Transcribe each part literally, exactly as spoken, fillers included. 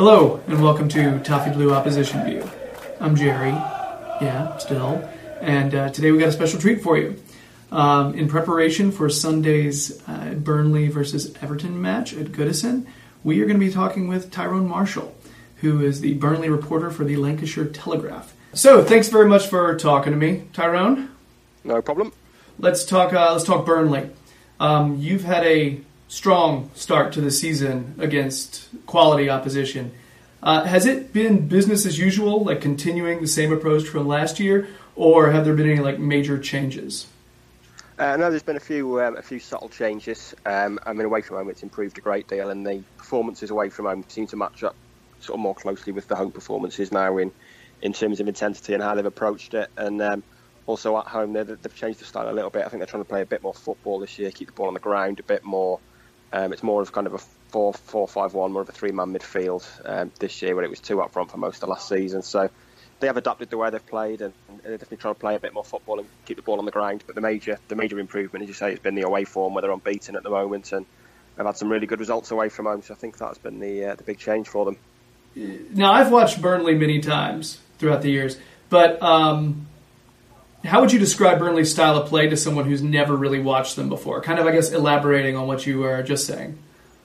Hello, and welcome to Toffee Blue Opposition View. I'm Jerry, yeah, still, and uh, today we got a special treat for you. Um, in preparation for Sunday's uh, Burnley versus Everton match at Goodison, we are going to be talking with Tyrone Marshall, who is the Burnley reporter for the Lancashire Telegraph. So, thanks very much for talking to me, Tyrone. No problem. Let's talk. Uh, let's talk Burnley. Um, you've had a strong start to the season against quality opposition. Uh, has it been business as usual, like continuing the same approach from last year, or have there been any like major changes? Uh, no, there's been a few um, a few subtle changes. Um, I mean, away from home, it's improved a great deal, and the performances away from home seem to match up sort of more closely with the home performances now in in terms of intensity and how they've approached it. And um, also at home, they've changed the style a little bit. I think they're trying to play a bit more football this year, keep the ball on the ground a bit more. Um, it's more of kind of a four four five one, more of a three-man midfield um, this year, where it was two up front for most of last season. So they have adapted the way they've played, and, and they're definitely trying to play a bit more football and keep the ball on the ground. But the major the major improvement, as you say, has been the away form, where they're unbeaten at the moment, and they've had some really good results away from home. So I think that's been the uh, the big change for them. Now, I've watched Burnley many times throughout the years, but um, how would you describe Burnley's style of play to someone who's never really watched them before? Kind of, I guess, elaborating on what you were just saying.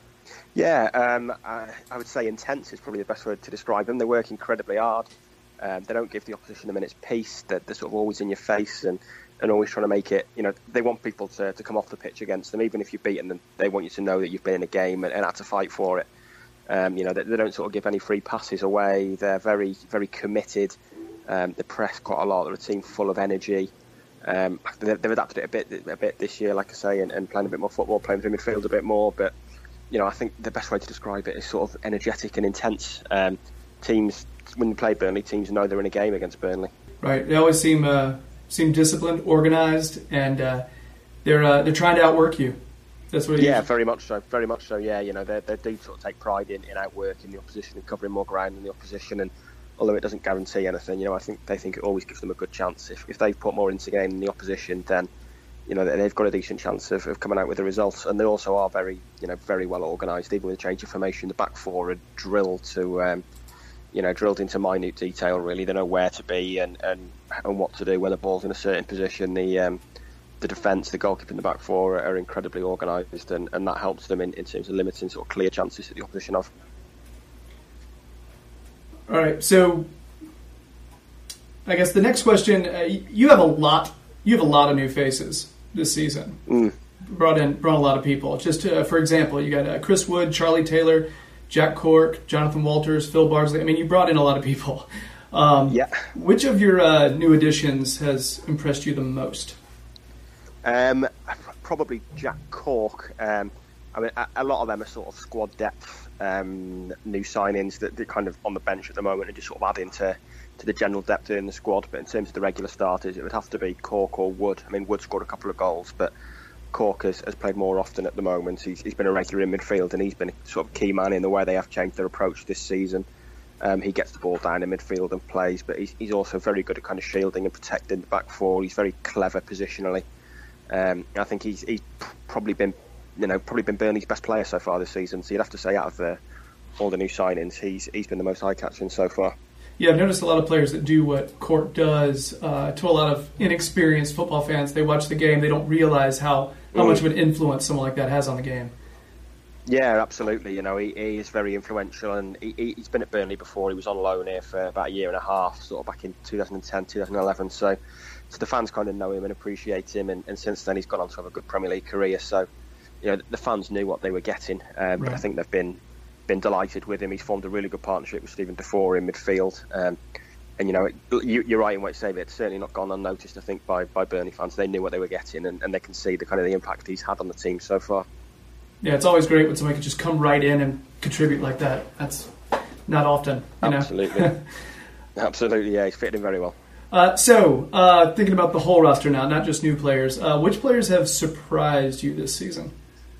Yeah, um, I, I would say intense is probably the best word to describe them. They work incredibly hard. Um, they don't give the opposition a minute's peace. They're, they're sort of always in your face and, and always trying to make it, you know, they want people to, to come off the pitch against them. Even if you've beaten them, they want you to know that you've been in a game and, and had to fight for it. Um, you know, they, they don't sort of give any free passes away. They're very, very committed. Um, they press quite a lot. They're a team full of energy. Um, they've, they've adapted it a bit, a bit this year, like I say, and, and playing a bit more football, playing through midfield a bit more. But you know, I think the best way to describe it is sort of energetic and intense. Um, teams, when you play Burnley, teams know they're in a game against Burnley. Right. They always seem uh, seem disciplined, organised, and uh, they're uh, they're trying to outwork you. That's what. It yeah, is. very much so. Very much so. Yeah, you know, they they do sort of take pride in, in outworking the opposition and covering more ground than the opposition. And although it doesn't guarantee anything, you know, I think they think it always gives them a good chance. If if they've put more into the game than the opposition, then you know they've got a decent chance of, of coming out with the results. And they also are very, you know, very well organised. Even with the change of formation, the back four are drilled to, um, you know, drilled into minute detail. Really, they know where to be and, and, and what to do when the ball's in a certain position. The um, the defence, the goalkeeper in the back four are, are incredibly organised, and, and that helps them in, in terms of limiting sort of clear chances that the opposition have. All right, so I guess the next question: uh, you have a lot, you have a lot of new faces this season. Mm. Brought in, brought a lot of people. Just uh, for example, you got uh, Chris Wood, Charlie Taylor, Jack Cork, Jonathan Walters, Phil Bardsley. I mean, you brought in a lot of people. Um, yeah. Which of your uh, new additions has impressed you the most? Um, probably Jack Cork. Um, I mean, a, a lot of them are sort of squad depth. Um, new signings that they're kind of on the bench at the moment and just sort of adding to, to the general depth in the squad. But in terms of the regular starters, it would have to be Cork or Wood. I mean, Wood scored a couple of goals, but Cork has, has played more often at the moment. He's, he's been a regular in midfield, and he's been a sort of key man in the way they have changed their approach this season. Um, he gets the ball down in midfield and plays, but he's, he's also very good at kind of shielding and protecting the back four. He's very clever positionally. Um, I think he's, he's probably been You know, probably been Burnley's best player so far this season. So you'd have to say, out of the, all the new signings, he's he's been the most eye-catching so far. Yeah, I've noticed a lot of players that do what Cork does. Uh, to a lot of inexperienced football fans, they watch the game, they don't realise how, how mm. much of an influence someone like that has on the game. Yeah, absolutely. You know, he, he is very influential, and he, he's been at Burnley before. He was on loan here for about a year and a half, sort of back in two thousand ten, two thousand eleven. So, so the fans kind of know him and appreciate him, and, and since then he's gone on to have a good Premier League career. So, you know, the fans knew what they were getting, um, but I think they've been been delighted with him. He's formed a really good partnership with Stephen Defour in midfield, um, and you know, you, you're right in what you say. But it's certainly not gone unnoticed, I think, by, by Burnley fans. They knew what they were getting, and, and they can see the kind of the impact he's had on the team so far. Yeah, it's always great when somebody can just come right in and contribute like that. That's not often, you Absolutely, know? Absolutely. Yeah, he's fitted in very well. Uh, so, uh, thinking about the whole roster now, not just new players, uh, which players have surprised you this season?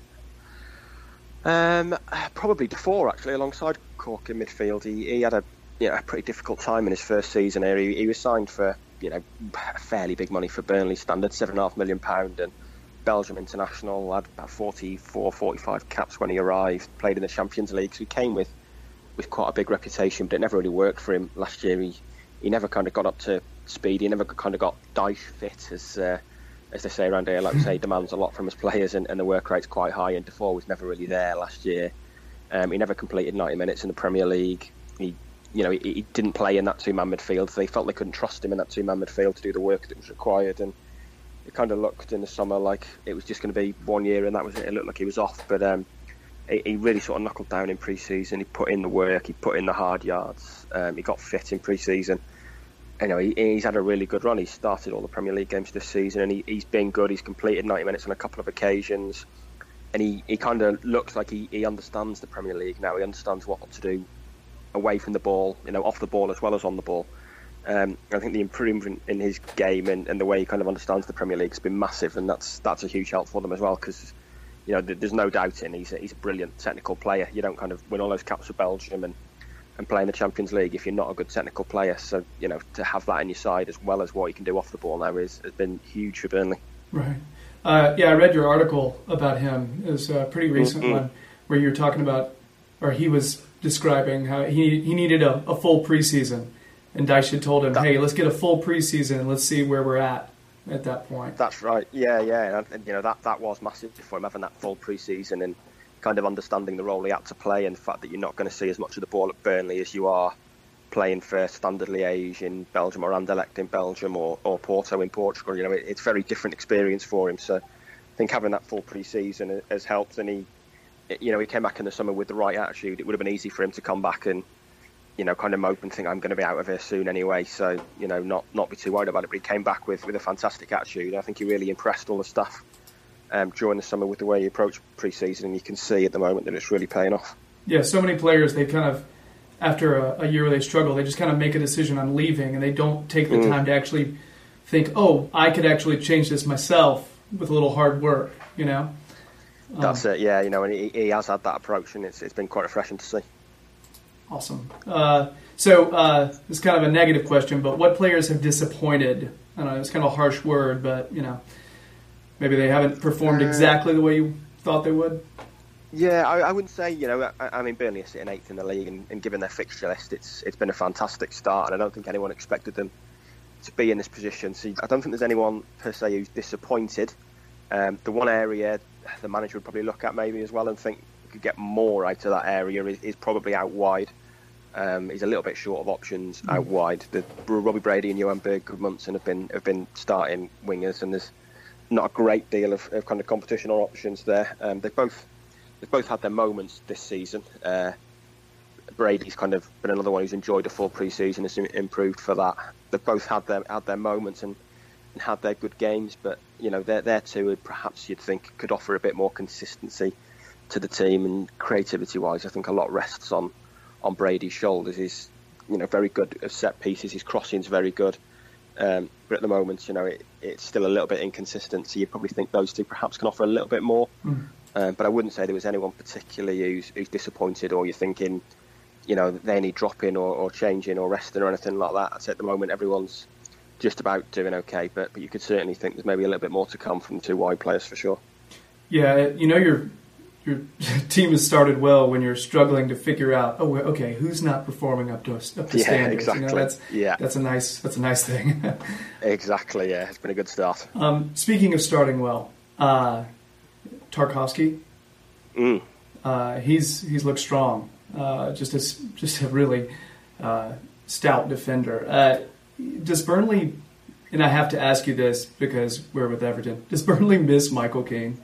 Um, probably Defour, actually, alongside Cork in midfield. He, he had a you know, a pretty difficult time in his first season here. He, he was signed for you know fairly big money for Burnley standards, seven and a half million pound, and Belgium international, had about forty-four, forty-five caps when he arrived. Played in the Champions League, so he came with with quite a big reputation, but it never really worked for him last year. He he never kind of got up to speed. He never kind of got Dyche fit, as uh, as they say around here. Like we say, he demands a lot from his players, and, and the work rate's quite high. And Defoe was never really there last year. Um, he never completed ninety minutes in the Premier League. He, you know, he, he didn't play in that two-man midfield. They felt they couldn't trust him in that two-man midfield to do the work that was required. And it kind of looked in the summer like it was just going to be one year, and that was it. It looked like he was off, but um, he, he really sort of knuckled down in pre-season. He put in the work. He put in the hard yards. Um, he got fit in pre-season. You know, he, he's had a really good run. He's started all the Premier League games this season, and he, he's been good. He's completed ninety minutes on a couple of occasions. And he, he kind of looks like he, he understands the Premier League now. He understands what to do away from the ball, you know, off the ball as well as on the ball. Um, I think the improvement in his game and, and the way he kind of understands the Premier League has been massive, and that's that's a huge help for them as well, because, you know, there's no doubting he's a, he's a brilliant technical player. You don't kind of win all those caps for Belgium and, and play in the Champions League if you're not a good technical player. So, you know, to have that in your side as well as what he can do off the ball now is has been huge for Burnley. Right. Uh, yeah, I read your article about him. It was a pretty recent mm-hmm. one where you were talking about, or he was describing how he he needed a, a full preseason, and Dyche had told him, that, "Hey, let's get a full preseason and let's see where we're at at that point." That's right. Yeah, yeah, and you know that that was massive for him, having that full preseason and kind of understanding the role he had to play, and the fact that you're not going to see as much of the ball at Burnley as you are playing for Standard Liège in Belgium or Anderlecht in Belgium or, or Porto in Portugal. You know, it, it's a very different experience for him. So I think having that full pre-season has helped, and he, you know, he came back in the summer with the right attitude. It would have been easy for him to come back and, you know, kind of mope and think, I'm going to be out of here soon anyway. So, you know, not not be too worried about it. But he came back with, with a fantastic attitude. I think he really impressed all the staff um, during the summer with the way he approached pre-season, and you can see at the moment that it's really paying off. Yeah, so many players, they kind of, after a, a year where they struggle, they just kind of make a decision on leaving, and they don't take the mm. time to actually think, oh, I could actually change this myself with a little hard work, you know? Um, That's it, yeah, you know, and he, he has had that approach, and it's it's been quite refreshing to see. Awesome. Uh, so, uh, it's kind of a negative question, but what players have disappointed? I don't know, it's kind of a harsh word, but, you know, maybe they haven't performed exactly the way you thought they would? Yeah, I, I wouldn't say, you know, I, I mean, Burnley are sitting eighth in the league, and, and given their fixture list, it's it's been a fantastic start, and I don't think anyone expected them to be in this position. So I don't think there's anyone per se who's disappointed. Um, the one area the manager would probably look at maybe as well and think we could get more out of that area is, is probably out wide. Um, he's a little bit short of options mm. out wide. The Robbie Brady and Johan Berg Gudmundsson have been have been starting wingers, and there's not a great deal of, of kind of competition or options there. Um, they both. They've both had their moments this season. Uh, Brady's kind of been another one who's enjoyed a full pre-season, has improved for that. They've both had their had their moments and, and had their good games, but you know, they're they're two who perhaps you'd think could offer a bit more consistency to the team, and creativity-wise, I think a lot rests on on Brady's shoulders. He's, you know, very good at set pieces. His crossing's very good, um, but at the moment, you know, it, it's still a little bit inconsistent. So you probably think those two perhaps can offer a little bit more. Mm. Um, but I wouldn't say there was anyone particularly who's, who's disappointed, or you're thinking, you know, they need dropping or, or changing or resting or anything like that. I'd say at the moment everyone's just about doing okay, but, but you could certainly think there's maybe a little bit more to come from two wide players for sure. Yeah, you know, your your team has started well when you're struggling to figure out, oh, okay, who's not performing up to up to yeah, standards? Exactly. You know, that's yeah, that's a nice that's a nice thing. Exactly. Yeah, it's been a good start. Um, speaking of starting well, uh, Tarkowski. Mm. Uh, he's he's looked strong. Uh, just a just a really uh, stout defender. Uh, does Burnley? And I have to ask you this because we're with Everton. Does Burnley miss Michael Keane?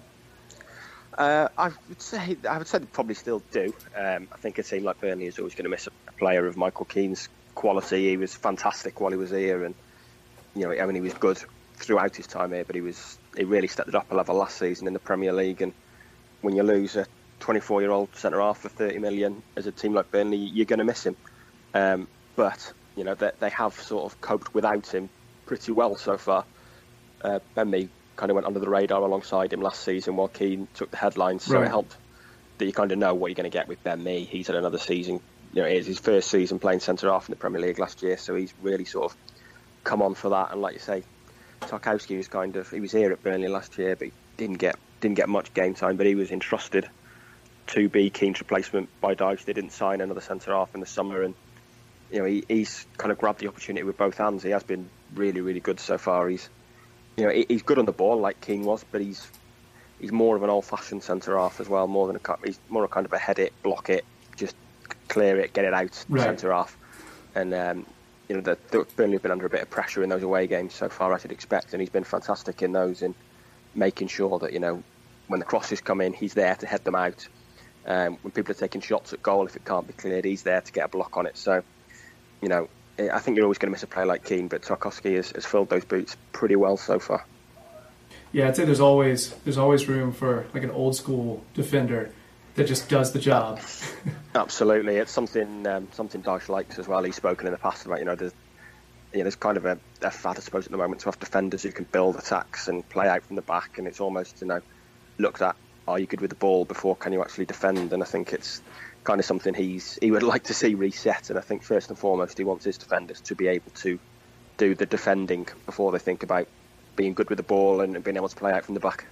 Uh, I would say I would say they probably still do. Um, I think a team like Burnley is always going to miss a player of Michael Keane's quality. He was fantastic while he was here, and you know, I mean, he was good throughout his time here. But he was he really stepped it up a level last season in the Premier League, and when you lose a twenty-four-year-old centre half for thirty million as a team like Burnley, you're going to miss him. Um, but you know, they, they have sort of coped without him pretty well so far. Uh, Ben Mee kind of went under the radar alongside him last season while Keane took the headlines, so right. It helped that you kind of know what you're going to get with Ben Mee. He's had another season. You know, it's his first season playing centre half in the Premier League last year, so he's really sort of come on for that. And like you say, Tarkowski was kind of he was here at Burnley last year, but he didn't get. Didn't get much game time, but he was entrusted to be Keane's replacement by Dyche. They didn't sign another centre half in the summer, and you know he, he's kind of grabbed the opportunity with both hands. He has been really, really good so far. He's you know he, he's good on the ball like Keane was, but he's he's more of an old-fashioned centre half as well. More than a he's more a kind of a head it, block it, just clear it, get it out right. centre half. And um, you know the, the Burnley have been under a bit of pressure in those away games so far, as you'd expect, and he's been fantastic in those, in making sure that you know when the crosses come in, he's there to head them out. Um, when people are taking shots at goal, if it can't be cleared, he's there to get a block on it. So, you know, I think you're always going to miss a player like Keane, but Tarkowski has, has filled those boots pretty well so far. Yeah, I'd say there's always there's always room for like an old school defender that just does the job. Absolutely, it's something um, something Dyche likes as well. He's spoken in the past about you know there's you know, there's kind of a, a fad I suppose at the moment to have defenders who can build attacks and play out from the back, and it's almost you know looked at. Are you good with the ball before can you actually defend? And I think it's kind of something he's he would like to see reset. And I think first and foremost he wants his defenders to be able to do the defending before they think about being good with the ball and being able to play out from the back.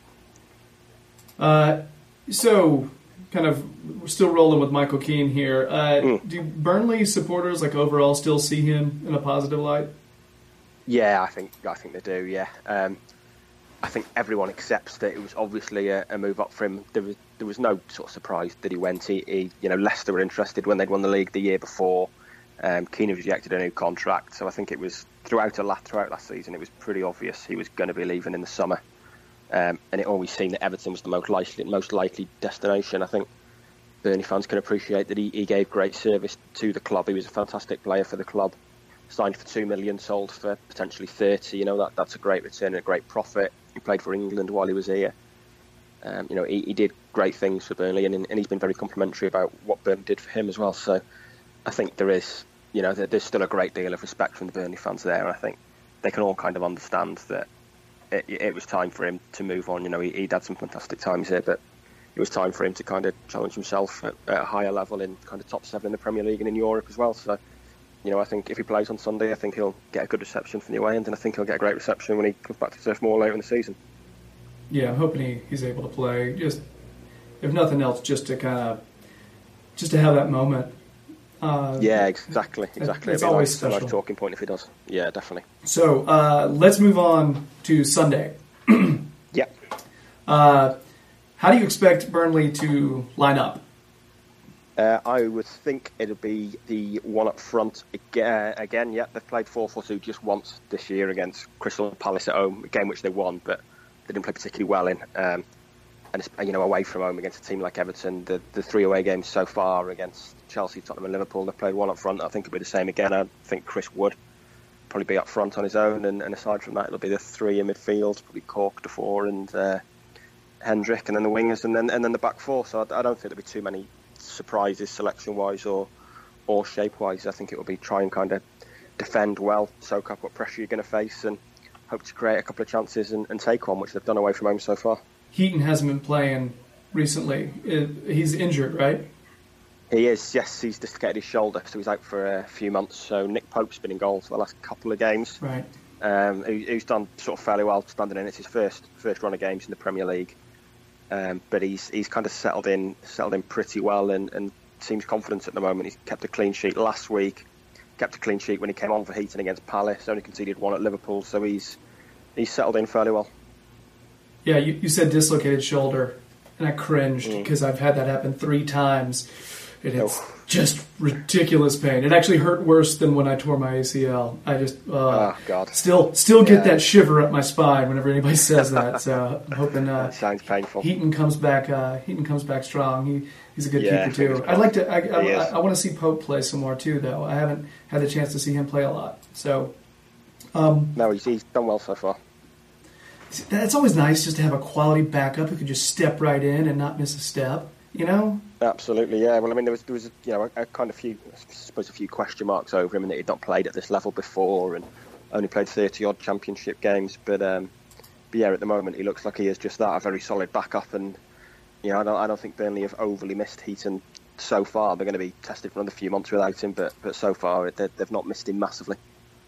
Uh, so, kind of, we're still rolling with Michael Keane here. Uh, mm. Do Burnley supporters like overall still see him in a positive light? Yeah, I think I think they do. Yeah. Um, I think everyone accepts that it was obviously a, a move up for him. There was there was no sort of surprise that he went. He, he you know, Leicester were interested when they'd won the league the year before. Um, Keane rejected a new contract, so I think it was throughout a lot throughout last season. It was pretty obvious he was going to be leaving in the summer, um, and it always seemed that Everton was the most likely most likely destination. I think Burnley fans can appreciate that he, he gave great service to the club. He was a fantastic player for the club. Signed for two million, sold for potentially thirty. You know that that's a great return and a great profit. He played for England while he was here. Um, you know, he, he did great things for Burnley, and, and he's been very complimentary about what Burnley did for him as well. So, I think there is, you know, there's still a great deal of respect from the Burnley fans there. I think they can all kind of understand that it, it was time for him to move on. You know, he, he'd had some fantastic times here, but it was time for him to kind of challenge himself at, at a higher level in kind of top seven in the Premier League and in Europe as well. So, you know, I think if he plays on Sunday, I think he'll get a good reception from the away end, and I think he'll get a great reception when he comes back to Turf Moor later in the season. Yeah, I'm hoping he, he's able to play. Just, if nothing else, just to kind of, just to have that moment. Uh, yeah, exactly, exactly. It's It'd be always nice, special. A nice talking point if he does. Yeah, definitely. So uh, let's move on to Sunday. Yep. Uh, how do you expect Burnley to line up? Uh, I would think it'll be the one up front again. Again, yeah, they've played four four two just once this year against Crystal Palace at home, a game which they won, but they didn't play particularly well in. Um, and it's, you know, away from home against a team like Everton, the the three away games so far against Chelsea, Tottenham, and Liverpool, they've played one up front. I think it'll be the same again. I think Chris Wood probably be up front on his own, and, and aside from that, it'll be the three in midfield, probably Cork, Defoe, and uh, Hendrick, and then the wingers, and then and then the back four. So I, I don't think there'll be too many surprises selection-wise or or shape-wise. I think it will be try and kind of defend well, soak up what pressure you're going to face, and hope to create a couple of chances and, and take one, which they've done away from home so far. Heaton hasn't been playing recently. He's injured, right? He is, yes. He's dislocated his shoulder, so he's out for a few months. So Nick Pope's been in goal for the last couple of games. Right. Um, he, he's done sort of fairly well standing in. It's his first first run of games in the Premier League. Um, but he's he's kind of settled in settled in pretty well and, and seems confident at the moment. He's kept a clean sheet last week, kept a clean sheet when he came on for Heaton against Palace, only conceded one at Liverpool, so he's he's settled in fairly well. Yeah, you, you said dislocated shoulder, and I cringed because mm. I've had that happen three times. And it's oh. just ridiculous pain. It actually hurt worse than when I tore my A C L. I just uh, oh, God. still still get yeah. that shiver up my spine whenever anybody says that. So I'm hoping uh, that sounds painful. Heaton comes back. Uh, Heaton comes back strong. He he's a good yeah, keeper too. I'd like to. I, I, I, I want to see Pope play some more too, though. I haven't had the chance to see him play a lot. So um, no, he's, he's done well so far. It's always nice just to have a quality backup who can just step right in and not miss a step. You know? Absolutely, yeah. Well, I mean, there was there was you know a, a kind of few, I suppose, a few question marks over him, and that he'd not played at this level before, and only played thirty odd championship games. But, um, but yeah, at the moment, he looks like he is just that, a very solid backup. And you know, I don't I don't think Burnley have overly missed Heaton so far. They're going to be tested for another few months without him, but but so far they've not missed him massively.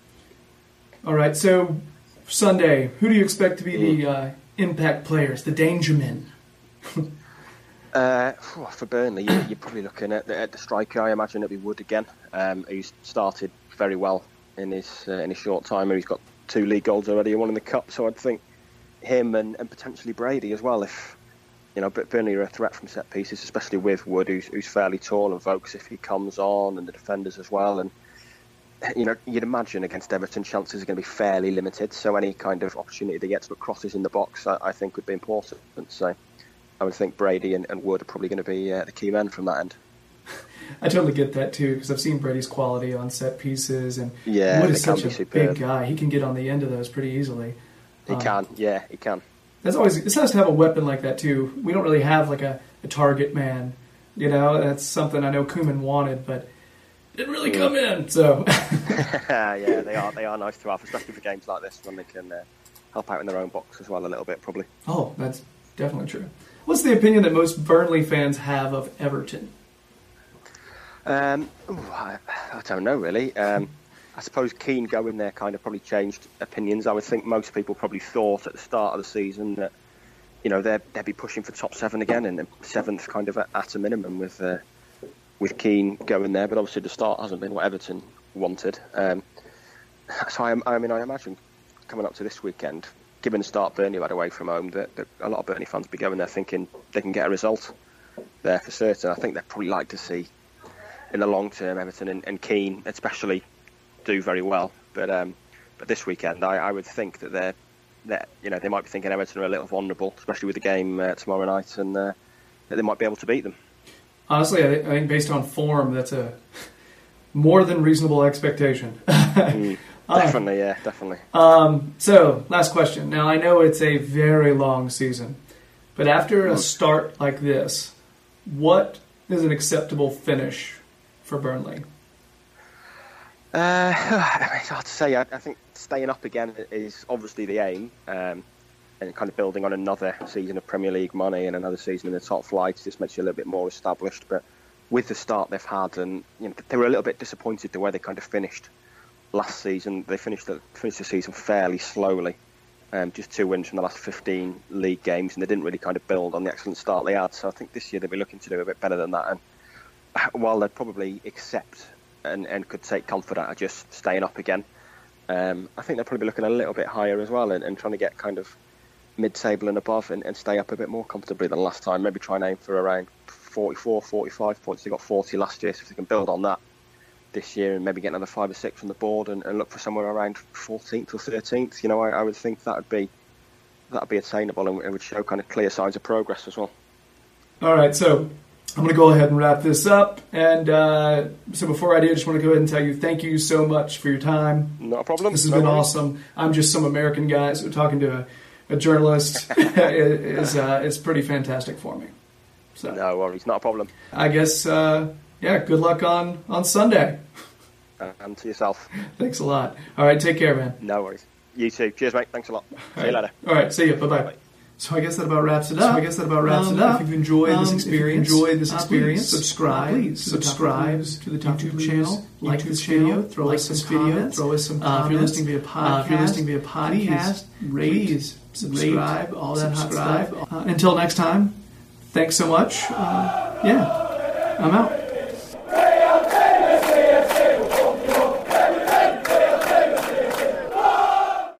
All right, so Sunday, who do you expect to be mm. the uh, impact players, the danger men? Uh, for Burnley, you're, you're probably looking at the, at the striker. I imagine it'll be Wood again. Um, who's started very well in his uh, in his short time. He's got two league goals already, one in the cup. So I'd think him and, and potentially Brady as well. If you know, but Burnley are a threat from set pieces, especially with Wood, who's, who's fairly tall, and Vokes if he comes on, and the defenders as well. And you know, you'd imagine against Everton, chances are going to be fairly limited. So any kind of opportunity they get to put crosses in the box, I, I think would be important. So I would think Brady and, and Wood are probably going to be uh, the key men from that end. I totally get that too, because I've seen Brady's quality on set pieces, and yeah, Wood is such a superb. big guy. He can get on the end of those pretty easily. He um, can, yeah, he can. That's always it's nice to have a weapon like that too. We don't really have like a, a target man, you know. That's something I know Koeman wanted, but didn't really come in. So yeah, they are they are nice to have, especially for games like this when they can uh, help out in their own box as well a little bit, probably. Oh, that's definitely true. What's the opinion that most Burnley fans have of Everton? Um, ooh, I, I don't know really. Um, I suppose Keane going there kind of probably changed opinions. I would think most people probably thought at the start of the season that you know they'd, they'd be pushing for top seven again, and seventh kind of at, at a minimum with uh, with Keane going there. But obviously the start hasn't been what Everton wanted. Um, so I, I mean, I imagine coming up to this weekend, given the start Burnley had away from home, that, that a lot of Burnley fans will be going there thinking they can get a result there for certain. I think they'd probably like to see in the long term Everton and, and Keane especially do very well. But um, but this weekend, I, I would think that they're, they're you know they might be thinking Everton are a little vulnerable, especially with the game uh, tomorrow night, and uh, that they might be able to beat them. Honestly, I think based on form, that's a more than reasonable expectation. mm, definitely, uh, yeah, definitely. Um, so, last question. Now, I know it's a very long season, but after a start like this, what is an acceptable finish for Burnley? Uh, it's hard to say. I, I think staying up again is obviously the aim, um, and kind of building on another season of Premier League money and another season in the top flight just makes you a little bit more established. But with the start they've had, and you know, they were a little bit disappointed the way they kind of finished last season. They finished the, finished the season fairly slowly, um, just two wins from the last fifteen league games, and they didn't really kind of build on the excellent start they had. So I think this year they'll be looking to do a bit better than that. And while they'd probably accept and, and could take comfort out of just staying up again, um, I think they'll probably be looking a little bit higher as well, and, and trying to get kind of mid-table and above, and, and stay up a bit more comfortably than last time. Maybe try and aim for around forty-four, forty-five points. They got forty last year, so if they can build on that this year and maybe get another five or six on the board, and, and look for somewhere around fourteenth or thirteenth, you know, I, I would think that would be that would be attainable, and it would show kind of clear signs of progress as well. All right, so I'm going to go ahead and wrap this up. And uh, so before I do, I just want to go ahead and tell you thank you so much for your time. Not a problem. This has no been worries. awesome. I'm just some American guy, so talking to a, a journalist is uh, it's pretty fantastic for me. So no worries, not a problem. I guess, uh, yeah, good luck on, on Sunday. Uh, and to yourself. Thanks a lot. All right, take care, man. No worries. You too. Cheers, mate. Thanks a lot. All See right. you later. All right, see you. Bye-bye. Bye. So I guess that about wraps it up. So I guess that about wraps um, it up. If you've enjoyed um, this experience, if you've enjoyed this uh, experience, please subscribe. please subscribe subscribe to the YouTube channel. Like YouTube this channel. video. Throw like us some this video. comments. Throw us some Uh, comments. if you're listening via podcast, Uh, if you're listening via podcast, please rate, please subscribe, rate, all that subscribe. hot stuff. Uh, until next time, thanks so much. Uh, yeah, I'm out.